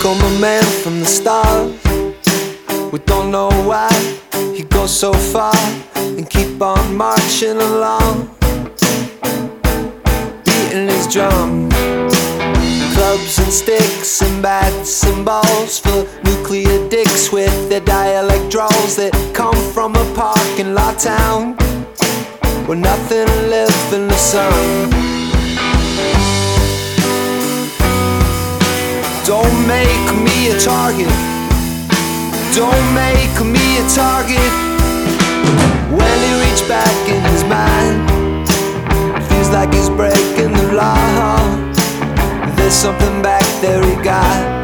become a man from the start. We don't know why he goes so far and keep on marching along, beating his drum. Clubs and sticks and bats and balls for nuclear dicks with their dialect drawls that come from a parking lot town where nothing lives in the sun. Don't make me a target. Don't make me a target. When he reached back in his mind, feels like he's breaking the law. There's something back there he got.